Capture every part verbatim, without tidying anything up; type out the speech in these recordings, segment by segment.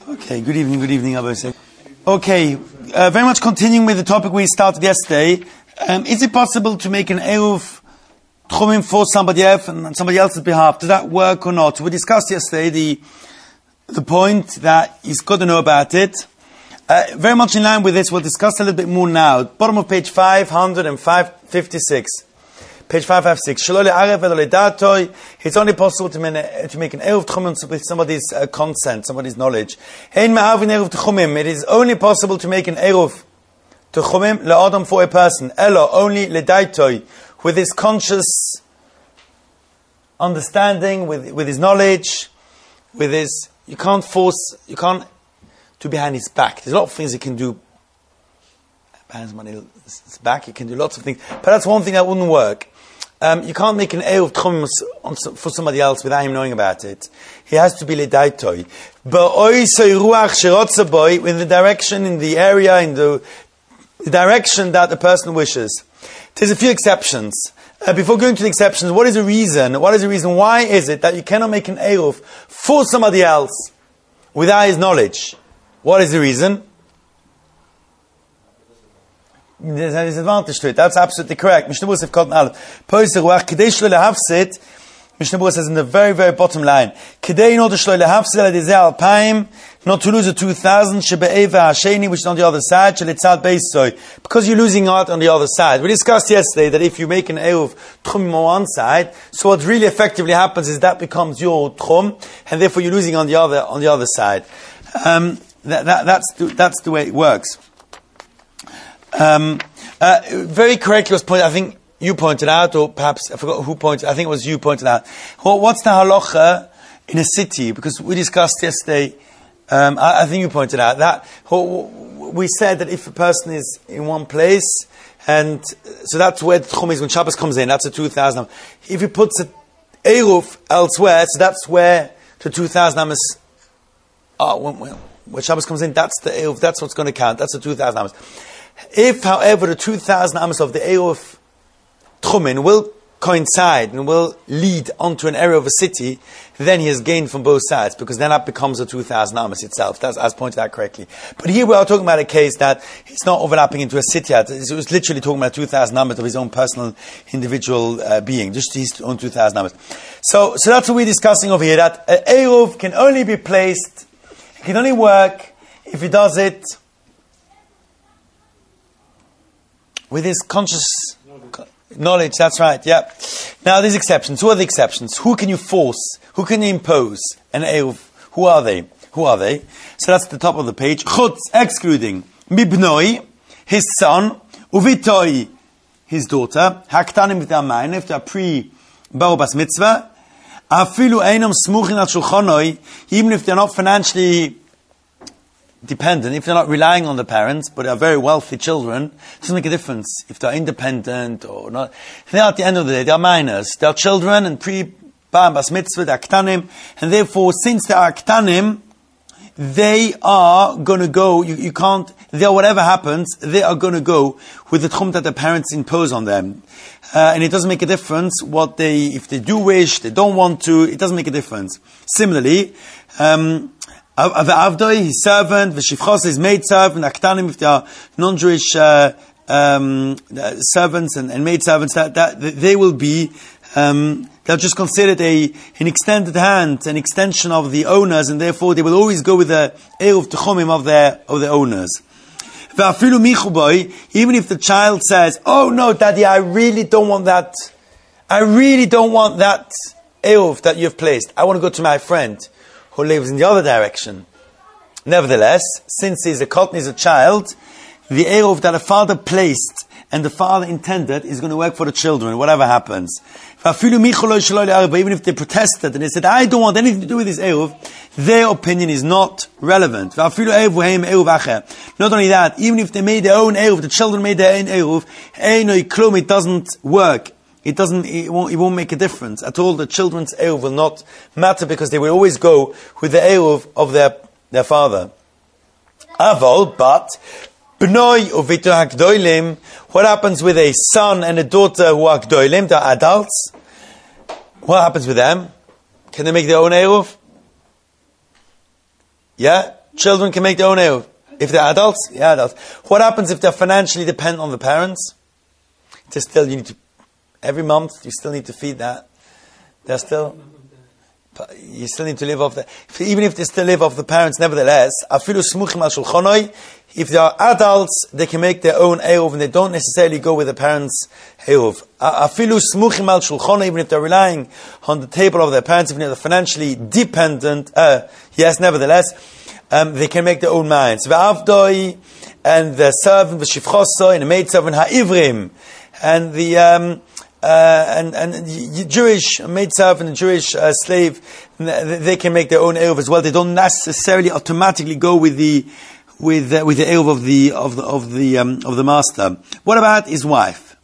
Okay, good evening, good evening, Abba. Okay, uh, very much continuing with the topic we started yesterday. Um, is it possible to make an Eruv Tchumim for somebody else and on somebody else's behalf? Does that work or not? We discussed yesterday the the point that he's got to know about it. Uh, very much in line with this, we'll discuss a little bit more now. Bottom of page five hundred fifty-six. Page five fifty-six. It's only possible to make, to make an Eruv Tchumim with somebody's uh, consent, somebody's knowledge. It is only possible to make an Eruv Tchumim le'adam for a person. Elo, only le'daitoi, with his conscious understanding, with with his knowledge, with his. You can't force. You can't do behind his back. There's a lot of things he can do behind his back. He can do lots of things, but that's one thing that wouldn't work. Um, you can't make an Eruv Tchumim for somebody else without him knowing about it. He has to be ledaitoi. In the direction, in the area, in the, the direction that the person wishes. There's a few exceptions. Uh, before going to the exceptions, what is the reason? What is the reason? Why is it that you cannot make an Eruv for somebody else without his knowledge? What is the reason? There's a disadvantage to it. That's absolutely correct. Mishnah Berurah Cotton Aleph. Poiser Ruach Kedei Shlo Lehavsit. Mishnah Berurah says in the very, very bottom line, Kedei in order Shlo Lehavsit Ladizeh Alpaim, not to lose a two thousand Shebe'eva Hasheni, which is on the other side, Shelitzad Beisoy, because you're losing out on the other side. We discussed yesterday that if you make an Eruv Tchumim on one side, so what really effectively happens is that becomes your Tchum, and therefore you're losing on the other on the other side. Um, that, that, that's the, that's the way it works. Um, uh, very correctly was pointed, I think you pointed out, or perhaps, I forgot who pointed, I think it was you pointed out. Well, what's the halacha in a city? Because we discussed yesterday, um, I, I think you pointed out that, well, we said that if a person is in one place, and so that's where the Tchum is, when Shabbos comes in, that's a two thousand. If he puts a Eruv elsewhere, so that's where the two thousand amas, oh, when, when, when Shabbos comes in, that's the Eruv, that's what's going to count, that's the two thousand amas. If, however, the two thousand amos of the Eruv Tchumin will coincide and will lead onto an area of a city, then he has gained from both sides, because then that becomes a two thousand amos itself. That's as pointed out correctly. But here we are talking about a case that it's not overlapping into a city. It was literally talking about two thousand amos of his own personal, individual uh, being, just his own two thousand amos. So, so that's what we're discussing over here, that an Eruv can only be placed, it can only work if he does it with his conscious knowledge, that's right, yeah. Now, there's exceptions. Who are the exceptions? Who can you force? Who can you impose an Eruv? Who are they? Who are they? So that's the top of the page. Chutz, excluding. Mibnoi, his son. Uvitoi, his daughter. Haktanim v'tamayne, if they are pre-Bau Bas Mitzvah. Afilu einam smuchin al shulchanoi, even if they're not financially dependent, if they're not relying on the parents, but are very wealthy children, it doesn't make a difference if they're independent or not. They are, at the end of the day, they are minors. They are children, and pre-Ba'am Bas Mitzvah, they are Ktanim, and therefore, since they are Ktanim, they are going to go, you, you can't, they are, whatever happens, they are going to go with the Tchum that the parents impose on them. Uh, and it doesn't make a difference what they, if they do wish, they don't want to, it doesn't make a difference. Similarly, um, Avdoi, his servant, V'shivchos, his maid servant, Aktanim, if they are non-Jewish uh, um, uh, servants and, and maid servants, that, that they will be, um, they're just considered a an extended hand, an extension of the owners, and therefore they will always go with the Eruv Tchumim of their of the owners. V'afilu michuboi, even if the child says, "Oh no, Daddy, I really don't want that. I really don't want that Eruv that you've placed. I want to go to my friend who lives in the other direction." Nevertheless, since he's a cotton, he's a child, the Eruv that a father placed and the father intended is going to work for the children, whatever happens. Even if they protested and they said, "I don't want anything to do with this Eruv," their opinion is not relevant. Not only that, even if they made their own Eruv, the children made their own Eruv, it doesn't work. It doesn't, it won't, it won't make a difference at all. The children's Eruv will not matter, because they will always go with the Eruv of their, their father. Avol, but, B'noi uvitu hakdoilim, what happens with a son and a daughter who are hakdoilim, they're adults? What happens with them? Can they make their own Eruv? Yeah? Children can make their own eruv. If they're adults, yeah, adults. What happens if they're financially dependent on the parents? They still, you need to, every month, you still need to feed that. They're still, you still need to live off that. Even if they still live off the parents, nevertheless, afilu smuchim al shulchanoi, if they are adults, they can make their own eruv, and they don't necessarily go with the parents' eruv. Afilu smuchim al shulchanoi, even if they're relying on the table of their parents, even if they're financially dependent, uh, yes, nevertheless, Um, they can make their own minds. V'avdoi, and the servant, v'shivchosoi, and the maidservant, ha'ivrim, and the um, uh, and and Jewish maidservant and Jewish uh, slave, they can make their own eruv as well. They don't necessarily automatically go with the with uh, with the eruv of the of the of the um, of the master. What about his wife?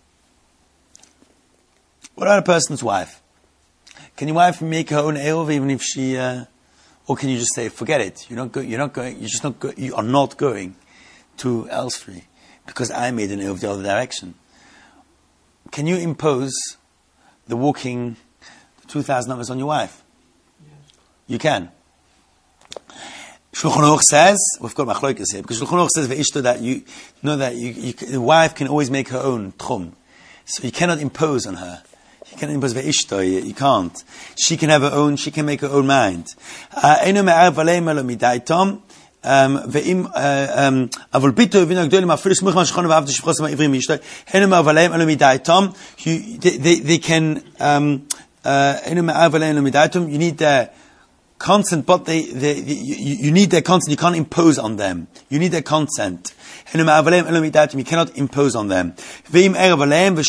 What about a person's wife? Can your wife make her own eruv even if she? Uh, Or can you just say, forget it? You're not, go- you're not going. You're just not. Go- you are not going to Elsfrey because I made an eruv the other direction. Can you impose the walking two thousand hours on your wife? Yes. You can. Shulchan Aruch says we've got machlokas here because Shulchan Aruch says ve'ishto that you know that you, you, the wife can always make her own tchum, so you cannot impose on her. You can't impose ve'ishto, you can't. She can have her own, she can make her own mind. Einu me'arav aleim elo midaitom, ve'im, avol bito v'ino gdolim afilu smuch ma'shachon v'avdu shivchos ma'ivrim ishto, einu me'arav aleim elo midaitom, they can, einu me'arav aleim elo midaitom, you need their consent, but they, they, you, you need their consent, you can't impose on them. You need their consent. You cannot impose on them. If you made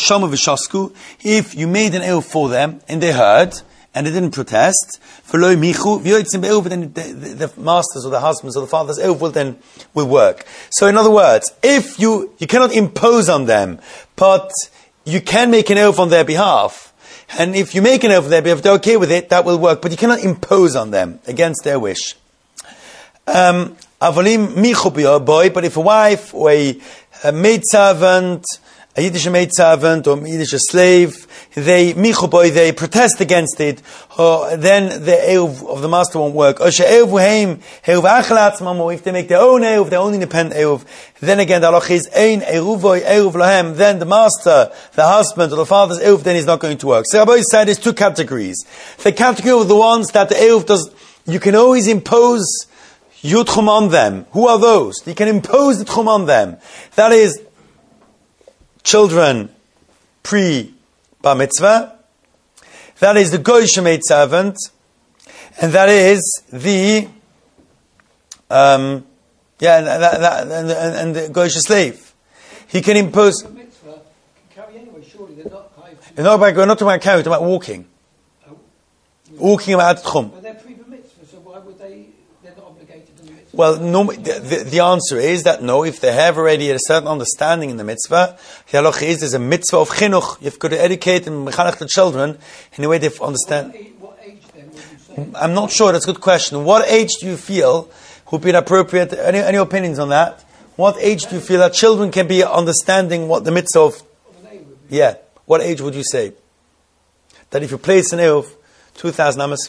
an eruv for them, and they heard, and they didn't protest, then the, the, the masters or the husbands or the fathers' eruv will then will work. So in other words, if you, you cannot impose on them, but you can make an eruv on their behalf, and if you make an eruv on their behalf, if they're okay with it, that will work, but you cannot impose on them against their wish. Um, Avolim michu boy, but if a wife or a, a maidservant, a Yiddish maidservant or a Yiddish slave, they michu boy, they protest against it, or then the eruv of the master won't work. Or she'eruv heim eruv achal atzmam, if they make their own eruv, their own independent eruv, then again the halach is ein eruvoy eruv lahem. Then the master, the husband or the father's eruv, then is not going to work. So Rabbi said there's two categories. The category of the ones that the eruv does, you can always impose Yud Tchum on them. Who are those? You can impose the Tchum on them. That is children pre-Bar Mitzvah. That is the Goyish maid servant. And that is the um, yeah, and, that, that, and, and, and the Goyish slave. He can impose. The mitzvah can carry anyway, surely they're not high. No, we're not talking about carrying, we're talking about walking. Oh. Walking about Tchum. But they're pre-Bar Mitzvah, so why would they? They're not obligated to the mitzvah. Well, no, the, the, the answer is that no, if they have already a certain understanding in the mitzvah, the halacha is there's a mitzvah of chinuch. You've got to educate and mechanech the children in a way they understand. What age then would you say? I'm not sure, that's a good question. What age do you feel would be appropriate? Any, any opinions on that? What age do you feel that children can be understanding what the mitzvah of... Yeah, what age would you say? That if you place an eruv, two thousand amas...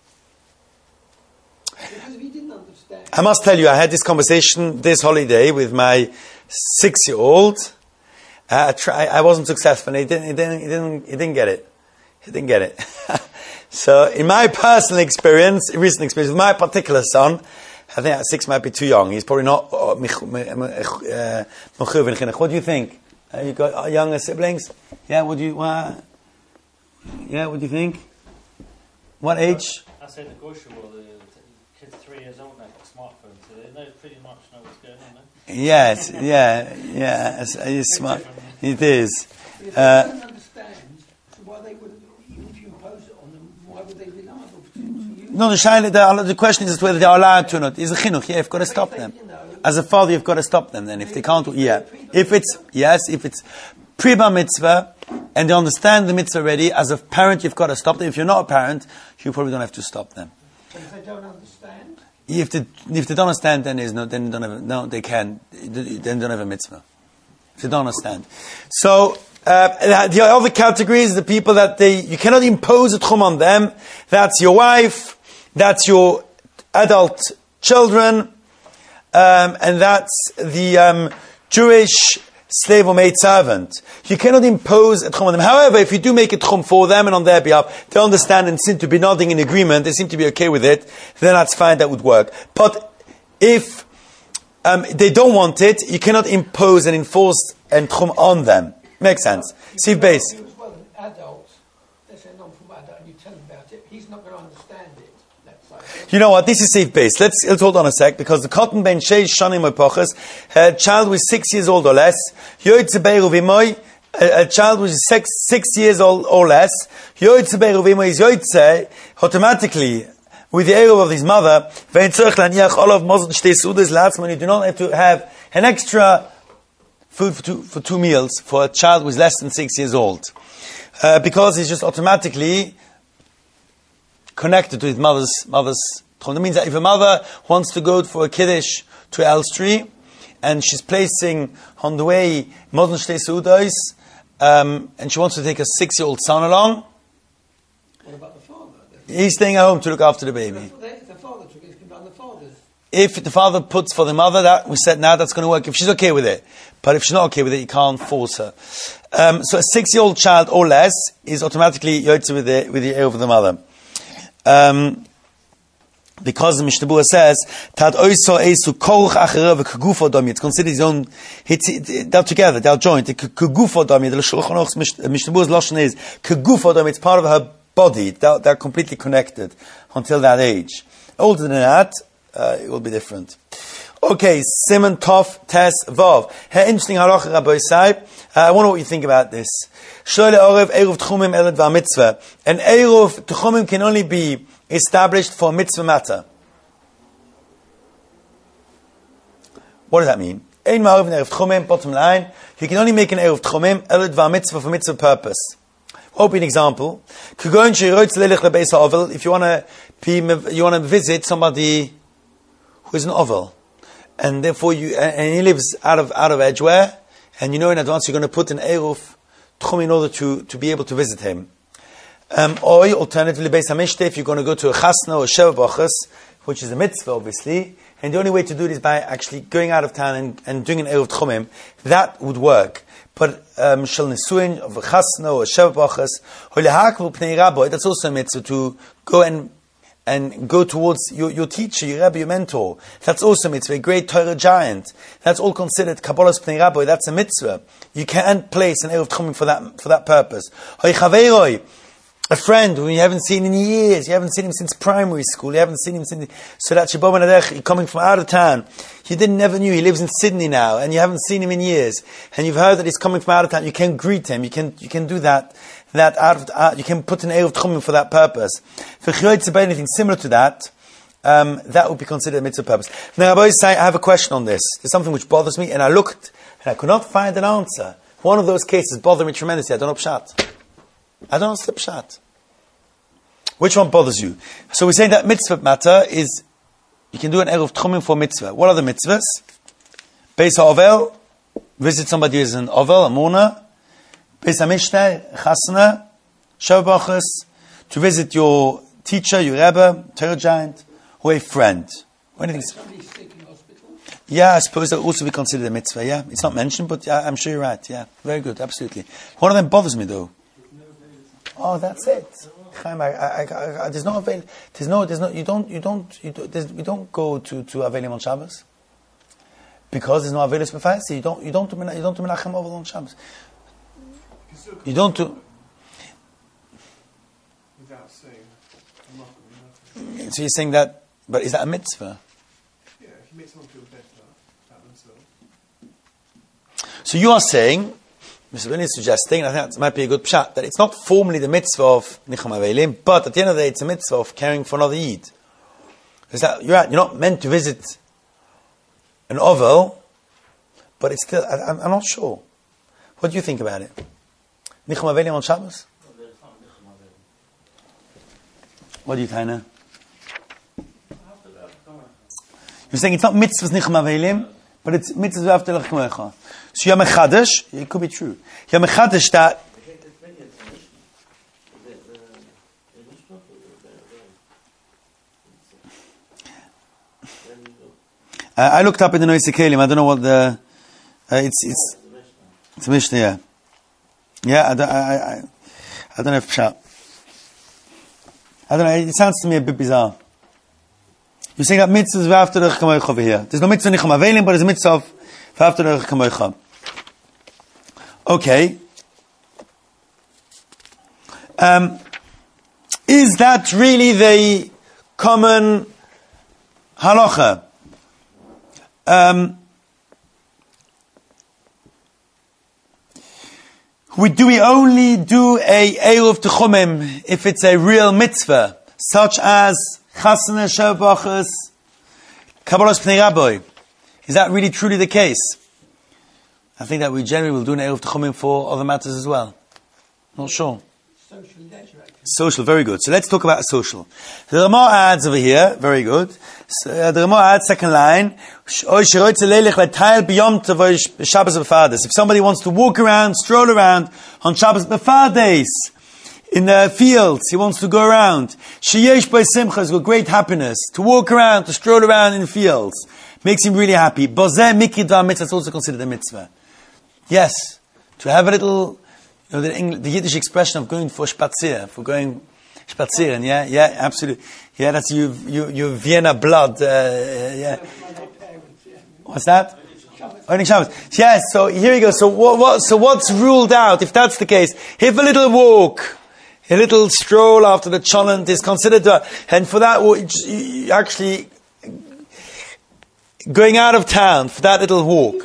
Because if he didn't understand... I must tell you, I had this conversation this holiday with my six-year-old. Uh, I, try, I wasn't successful. He didn't, he, didn't, he, didn't, he didn't get it. He didn't get it. So, in my personal experience, recent experience, with my particular son, I think six might be too young. He's probably not... Uh, what do you think? Uh, you got younger siblings? Yeah, what do you... Uh, yeah, what do you think? What age? I say the Gosha, well, the kids three years old now got smartphones, so they know pretty much know what's going on. Eh? Yes, yeah, yeah, it's, it's smart. It is. If Uh, they don't understand, so why they would, even if you impose it on them, why would they be liable to you? no, the, shayla, the, the question is whether they are allowed to or not. Is a chinuch? Yeah, you've got to stop them. As a father, you've got to stop them then. If they can't, yeah. If it's, yes, if it's pre-bar mitzvah, and they understand the mitzvah already, as a parent, you've got to stop them. If you're not a parent, you probably don't have to stop them. But if they don't understand? If they, if they don't understand, then there's no, then they don't have, no, they can, then they don't have a mitzvah. If they don't understand. So, uh, the other categories are the people that they, you cannot impose a tchum on them. That's your wife, that's your adult children, um, and that's the um, Jewish slave or maid servant. You cannot impose a tchum on them. However, if you do make a tchum for them and on their behalf, they understand and seem to be nodding in agreement, they seem to be okay with it, then that's fine, that would work. But if um, they don't want it, you cannot impose and enforce a tchum on them. Makes sense. See base. As well, an adult, let's say a non-formal adult, and you tell him about it, he's not going to understand it. Let's say. You know what? This is safe base. Let's, let's hold on a sec, because the cotton ben sheish shanim epochas, a child was six years old or less, yoytze beiru v'moy, a child which is six, six years old or less, yoytze beiru v'moy is yoytze, automatically, with the eruv of his mother, ve'en tzorich laniach olav mozen shtei sudas la'atzman, you do not have to have an extra food for two, for two meals for a child who is less than six years old. Uh, because he's just automatically connected to his mother's mother's tchum. That means that if a mother wants to go for a kiddush to Elstree, and she's placing on the way Mozen Shtei Seudos, um, and she wants to take a six-year-old son along, What about the father? he's staying at home to look after the baby. If the father took it, it's going to be on the father's. If the father puts for the mother, that we said now that's going to work if she's okay with it. But if she's not okay with it, you can't force her. Um, so a six-year-old child or less is automatically yotze with the with the ear of the mother. Um, because the Mishnah Berurah says that oiso eisu koruch acherev kegufo domi. It's considered his own. It's, it, they're together. They're joined. Kegufo domi. The Shulchan Aruch's Mishnah Berurah's lashon is kegufo domi. It's part of her body. They're, they're completely connected until that age. Older than that, uh, it will be different. Okay, Simon Tov Tes Vav. Hey, interesting halacha, Rabbi Isai. Uh, I wonder what you think about this. Shoyle Orev Eruv Tchumim Elad Va Mitzvah. An Eruv Tchumim can only be established for mitzvah matter. What does that mean? Ein Ma'arev Eruv Tchumim. Bottom line, you can only make an Eruv Tchumim Elad Va Mitzvah for mitzvah purpose. I'll be an example. If you want to be, you want to visit somebody who is an ovel, and therefore you, and he lives out of out of Edgware, and you know in advance you're going to put an eruv tchum in order to, to be able to visit him. Um, or alternatively, Beis Hamishte, if you're going to go to a chasna or a sheva bachas, which is a mitzvah obviously, and the only way to do it is by actually going out of town and, and doing an eruv tchumim, that would work. But um, shel nesuin of a chasna or a sheva bachas, or lehakvu pnei rabbi, that's also a mitzvah to go and and go towards your, your teacher, your rabbi, your mentor. That's also a mitzvah, a great Torah giant. That's all considered Kabbalah's Pnei Rabbi. That's a mitzvah. You can't place an eruv tchumim for that for that purpose. A friend who you haven't seen in years, you haven't seen him since primary school, you haven't seen him since, so that Shabbat Menadech, you're coming from out of town. You didn't never knew, he lives in Sydney now, and you haven't seen him in years, and you've heard that he's coming from out of town, you can greet him, you can, you can do that, that out of, uh, you can put an eruv tchumim for that purpose. For chiyotze by anything similar to that, um, that would be considered a mitzvah purpose. Now, Rabbi Yisai, I have a question on this. There's something which bothers me, and I looked, and I could not find an answer. One of those cases bothered me tremendously. I don't know pshat. I don't know pshat. Which one bothers you? So we're saying that mitzvah matter is, you can do an eruv tchumim for mitzvah. What are the mitzvahs? Beis ha'ovel, visit somebody who is an ovel, a mourner. Beis ha'mishneh, chasna, sheva bachas, to visit your teacher, your rebbe, Torah giant, or a friend. Or anything. Somebody's sick in hospital. Yeah, I suppose that would also be considered a mitzvah, yeah. It's not mentioned, but yeah, I'm sure you're right, yeah. Very good, absolutely. One of them bothers me though. Oh, that's it. Chaim, I, I, I, I, there's no avail. There's no. There's no. You don't. You don't. You don't. There's, we don't go to to Avelim on Shabbos because there's no Avelis b'Farsi. You don't. You don't do. You don't do Menachem Ovel on Shabbos. You don't do. Without saying, I'm not. So you're saying that, but is that a mitzvah? Yeah, if you make someone feel better about themselves. So you are saying, Mister Benny is suggesting, and I think that might be a good pshat, that it's not formally the mitzvah of Nichum Avelim, but at the end of the day, it's a mitzvah of caring for another Yid. Is that, you're right, you're not meant to visit an ovel, but it's still, I, I'm, I'm not sure. What do you think about it? Nichum Avelim on Shabbos? What do you, Taina? You're saying it's not mitzvahs Nichum Avelim, but it's mitzvahs after Lechmecha. So you're mechadash, it could be true. You're mechadash that. I looked up in the Noise Kelim. I don't know what the. Uh, it's it's it's a Mishnah. Yeah, yeah. I don't. I I, I don't know if pshat. I don't know. It sounds to me a bit bizarre. You're saying that mitzvahs v'after derech kamoicha over here. There's no mitzvah nicham avelim, but there's a mitzvah of v'after derech kamoicha. Okay. Um, is that really the common halacha? Um, we do we only do a eruv techumim if it's a real mitzvah, such as chasana shavachas, kabbalas pnei rabbi? Is that really truly the case? I think that we generally will do an eruv techumim for other matters as well. Not sure. Social leisure activity. Social, very good. So let's talk about social. The Ramah adds over here, very good. So, uh, the Ramah adds, second line, if somebody wants to walk around, stroll around on Shabbos B'Fardes, in the fields, he wants to go around. Sheyesh by Simcha has got great happiness. To walk around, to stroll around in the fields, makes him really happy. Bozeh mikidva mitzvah is also considered a mitzvah. Yes, to have a little, you know, the, English, the Yiddish expression of going for spazier, for going spazieren, yeah, yeah, absolutely. Yeah, that's you, you, you Vienna blood, uh, yeah. What's that? Only Shabbos. Yeah, so here we go. So what, what, so what's ruled out, if that's the case? If a little walk, a little stroll after the cholent is considered, uh, and for that, you actually, going out of town for that little walk.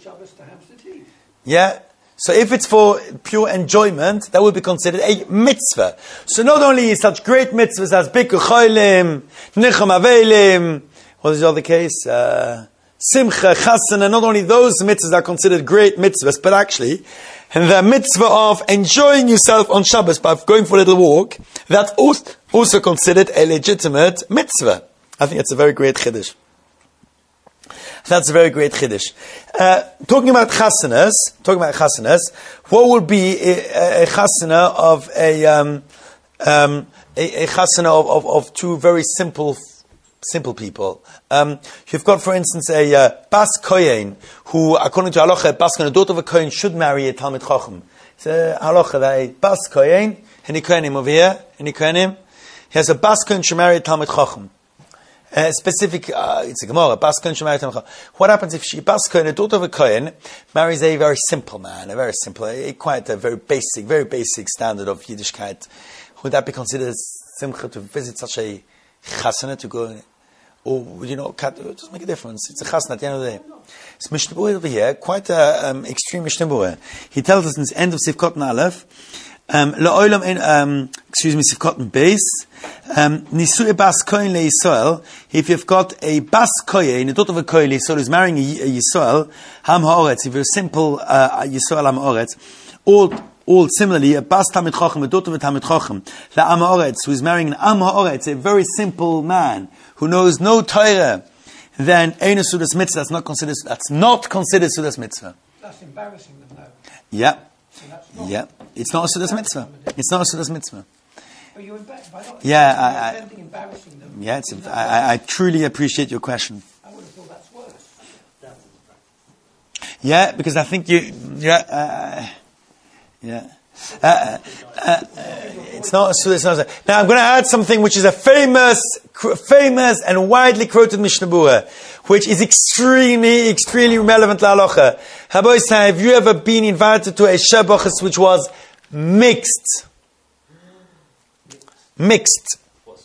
Yeah? So if it's for pure enjoyment, that would be considered a mitzvah. So not only is such great mitzvahs as Bikur Cholim, Nicham Avelim, what is the other case? Uh, Simcha, Chasana, not only those mitzvahs are considered great mitzvahs, but actually, the mitzvah of enjoying yourself on Shabbos by going for a little walk, that's also considered a legitimate mitzvah. I think that's a very great chiddush. That's a very great chiddush. Uh, talking about chasanas, talking about chasanas, what would be a, a chasana of a, um, um, a, a chasana of, of, of two very simple, simple people? Um, you've got, for instance, a uh, Bas Kohen, who, according to halacha, a Bas Kohen, a daughter of a Kohen, should marry a Talmid Chacham. It's a halacha that a Bas Kohen, any Kohenim over here, any Kohenim, he has a Bas Kohen should marry a Talmid Chacham. Uh, specific, uh, it's a Gemara, Bas Kohen should marry a Talmid Chacham. What happens if she, Bas Kohen, a daughter of a Kohen, marries a very simple man, a very simple, a, quite a very basic, very basic standard of Yiddishkeit? Would that be considered simcha to visit such a chasana, to go, or would you know, it doesn't make a difference. It's a chasna at the end of the day. It's Mishnah Berurah over here, quite a um, extreme Mishnah Berurah. He tells us in the end of Sivkot Aleph, um, la'olam in, um, excuse me, Sivkot Beis, um, Nisui Bas Kohen le Yisrael, if you've got a Bas Kohen, a daughter of a Kohen le Yisrael, who's marrying a, a Yisrael, Ham Ha'oretz, if you're a simple uh, Yisrael Ham Ha'oretz, all All similarly, a Bas Talmid Chacham, a daughter of a Talmid Chacham, La Am Ha'oretz, who is marrying an Am Ha'oretz, a very simple man who knows no Torah, then Eina Sudas Mitzvah. That's not considered. That's not considered Sudas Mitzvah. That's embarrassing them, though. Yeah, So that's not, yeah. It's not a Sudas Mitzvah. It's not a Sudas Mitzvah. Are you embarrassed by not? Yeah, I- I- attempting embarrassing them. Yeah, it's. Is A, that I, I, I truly appreciate your question. I would have thought that's worse. Yeah, because I think you. Yeah, uh, yeah. Uh, uh, uh, it's not. It's not. Now I'm going to add something which is a famous, cr- famous and widely quoted Mishnah Berurah, which is extremely, extremely relevant to halacha. Haboy say, have you ever been invited to a shebachas which was mixed? Mixed.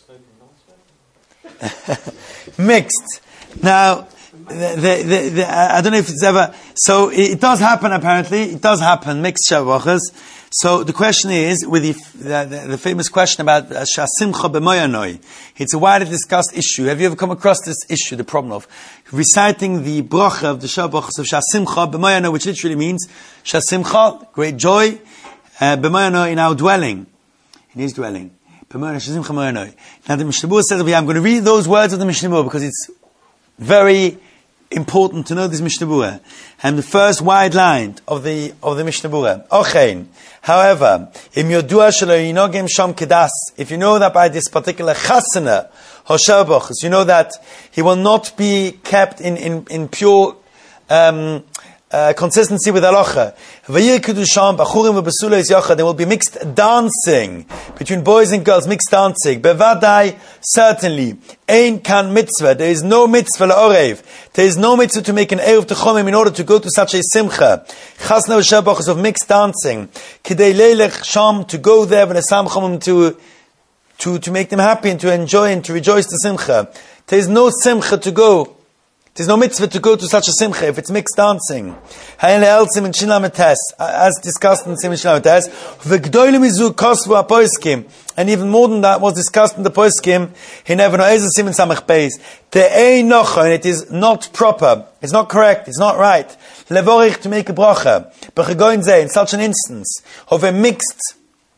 Mixed. Now, the, the, the, the, I don't know if it's ever. So it, it does happen. Apparently, it does happen. Mixed shebachas. So the question is, with the, the, the, the famous question about Shasimcha b'moyanoi, it's a widely discussed issue. Have you ever come across this issue, the problem of reciting the bracha of the Shabbos of Shasimcha b'moyanoi, which literally means Shasimcha, great joy, uh, b'moyanoi, in our dwelling, in his dwelling. B'moyanoi, Shasimcha b'moyanoi. Now the Mishnah Berurah says over here, I'm going to read those words of the Mishnah Berurah because it's very important to know this Mishnah Berurah. And the first wide line of the of the Mishnah Berurah. Ochein. However, im yodua shelo yinogim sham kedas. If you know that by this particular chasana, Hosher Bochus, you know that he will not be kept in in, in pure um, uh, consistency with halacha. There will be mixed dancing between boys and girls, mixed dancing. Bevadai, certainly. Ein kan mitzvah. There is no mitzvah la'orev. There is no mitzvah to make an eruv techomim in order to go to such a simcha. Chasna v'shebachos of mixed dancing. Kidei leilech sham, to go there v'nesam chomim to to to make them happy and to enjoy and to rejoice the simcha. There is no simcha to go. There's no mitzvah to go to such a simcha if it's mixed dancing. As discussed in Siman Shin Lamed, and even more than that was discussed in the Poskim, he never knows Siman Samach Beis. And it is not proper, it's not correct, it's not right. Levorich, to make a bracha. In such an instance of a mixed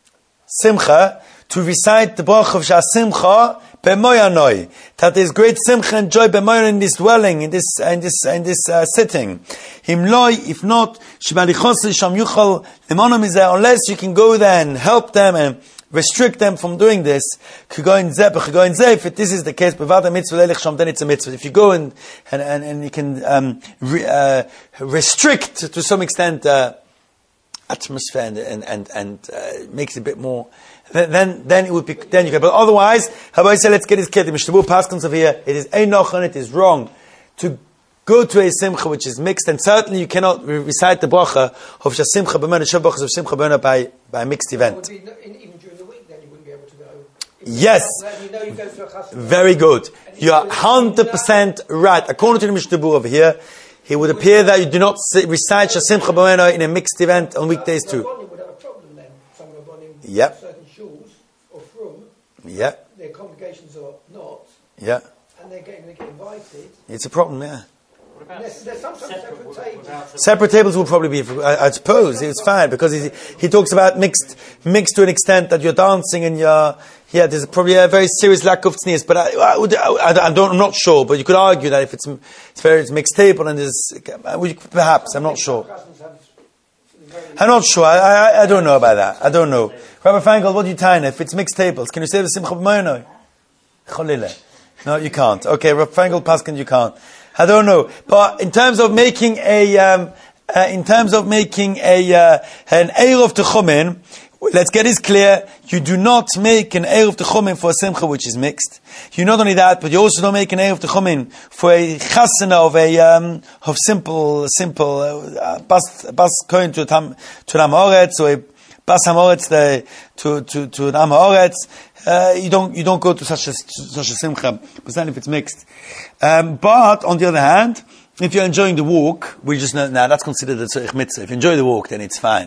simcha, to recite the bracha of Shas Simcha, B'moyanoi, that there is great simcha and joy b'moyan in this dwelling, in this in this in this uh, sitting. Himloi, if not, shebalichos sham yuchal lemonom is there, unless you can go there and help them and restrict them from doing this. Kugoin zeh, kugoin zeh. If this is the case, bevada mitzvah leilech sham, then it's a mitzvah. If you go and and and, and you can um, re, uh, restrict to some extent uh, atmosphere and and and, and uh, makes it a bit more. Then, then it would be, then you can, but otherwise, Rabbi said, let's get his kid, the Mishnah Berurah Paskins of here, it is einoch, and it is wrong to go to a simcha which is mixed, and certainly you cannot re- recite the bracha of Shas Simcha B'mona, Shav Brachos of Simcha B'mona by, by a mixed event. Would be, even during the week, then you wouldn't be able to go. Yes. You know you go to a chasana. Very good. You are one hundred percent right. According to the Mishnah Berurah over here, it would appear that you do not recite Shas Simcha B'mona in a mixed event on weekdays too. Rabbanim would have a problem then. Some Rabbanim, Yep. certain shuls or frum, Yeah. their congregations are not, Yeah. and they're getting they get invited. It's a problem, yeah. What about There's, there's sometimes separate separate without- tables. without a- Separate tables will probably be, I, I suppose, it's fine, because he, he talks about mixed, mixed to an extent that you're dancing and you're, yeah, there's probably a very serious lack of tznius, but I, I, would, I, I don't, I'm not sure, but you could argue that if it's, it's very, it's mixed table and there's, perhaps, I'm not sure. Cousins have very I'm not sure, I, I, I don't know about that, I don't know. Rabbi Feingold, what do you tie in if it's mixed tables? Can you say the Simcha B'mono? Cholile. No, you can't. Okay, Rabbi Feingold Paskin, you can't. I don't know, but in terms of making a, um, uh, in terms of making a uh, an eruv techumin, let's get this clear: you do not make an eruv techumin for a simcha which is mixed. You not only that, but you also don't make an eruv techumin for a chasana of a um, of simple, simple uh, bas bas kohen to tam to an amoretz or a bas amoretz to to to an amoretz. Uh, you don't you don't go to such a to such a simcha, but then if it's mixed. Um, but on the other hand, if you're enjoying the walk, we just know now that's considered a tzorich mitzvah. If you enjoy the walk, then it's fine.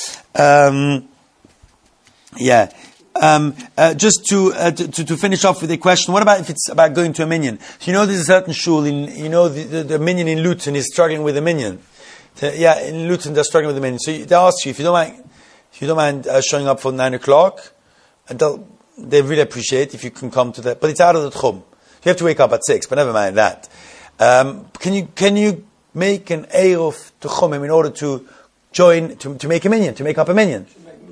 Um, yeah. Um, uh, just to, uh, to to finish off with a question, what about if it's about going to a minyan? So you know, there's a certain shul in you know the, the, the minyan in Luton is struggling with a minyan. The, yeah, in Luton they're struggling with a minyan. So you, they ask you if you don't mind if you don't mind uh, showing up for nine o'clock, and they'll. They really appreciate if you can come to that, but it's out of the tchum. You have to wake up at six, but never mind that. Um, can you can you make an eruv techumim in order to join to, to make a minyan, to make up a minyan?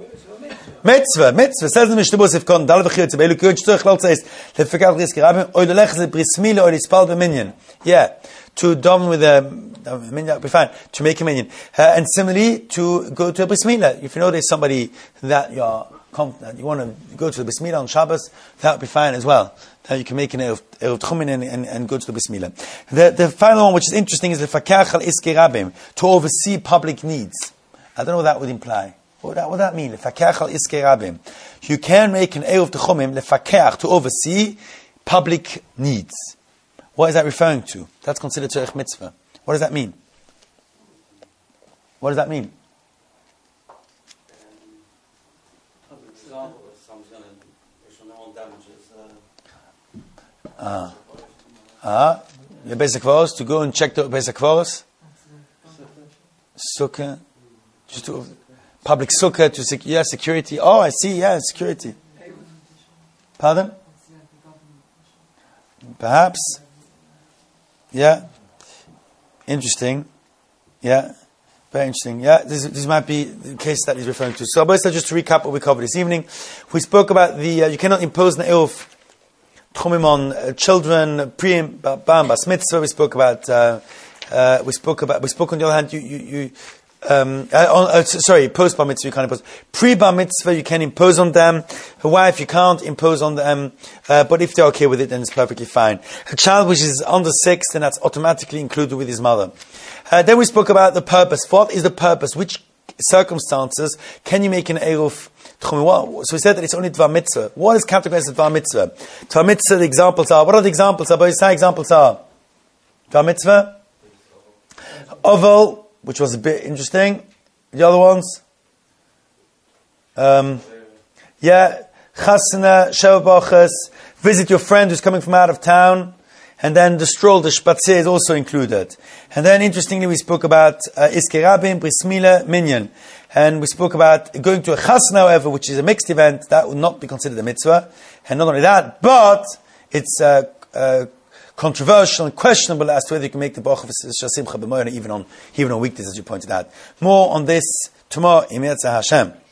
Mitzvah, mitzvah. Says the Mishnah Berurah Sifkon Dal v'chiyot beilu kiyoch tzorich laltza is lefekat riski rabim oy lelech ze brismila oy lispal b'minyan. Yeah, to daven with a minyan would be fine. To make a minyan, uh, and similarly to go to a brismila. If you know there's somebody that you're you want to go to the Bismillah on Shabbos, that would be fine as well. That you can make an Eruv Tchumin and, and, and go to the Bismillah. The, the final one, which is interesting, is Lefakach al Iskei Rabim, to oversee public needs. I don't know what that would imply. What would that, what would that mean? Lefakach al Iskei Rabim. You can make an Eruv Tchumim, Lefakach, to oversee public needs. What is that referring to? That's considered Tzorich Mitzvah. What does that mean? What does that mean? Ah, ah, your basic kvos to go and check the basic kvos. Sukkah, just to public sukkah to sec- yeah security. Oh, I see. Yeah, security. Pardon? Perhaps. Yeah. Interesting. Yeah. Very interesting. Yeah, this, this might be the case that he's referring to. So, just to recap what we covered this evening, we spoke about the, uh, you cannot impose an eruv tchumim on uh, children, pre bam bas mitzvah. We spoke about, uh, uh, we spoke about, we spoke on the other hand, you, you, you um, uh, on, uh, sorry, post bar mitzvah you can't impose. Pre bar mitzvah you can impose on them. A wife you can't impose on them, uh, but if they're okay with it, then it's perfectly fine. A child which is under six, then that's automatically included with his mother. Uh, then we spoke about the purpose. What is the purpose? Which circumstances can you make an eruv? So we said that it's only dvar mitzvah. What is categorized as dvar mitzvah? Dvar mitzvah, the examples are, what are the examples? What examples are? Dvar mitzvah? Oval, which was a bit interesting. The other ones? Um, yeah, chasana, sheva bachas, visit your friend who's coming from out of town. And then the stroll, the shpatzeh is also included. And then interestingly we spoke about uh, Iske Rabin, Bris Mila, Minyan. And we spoke about going to a chasna, however, which is a mixed event, that would not be considered a mitzvah. And not only that, but it's uh, uh, controversial and questionable as to whether you can make the bracha of Simcha b'moyana even on even on weekdays, as you pointed out. More on this tomorrow, Im Yirtzeh Hashem.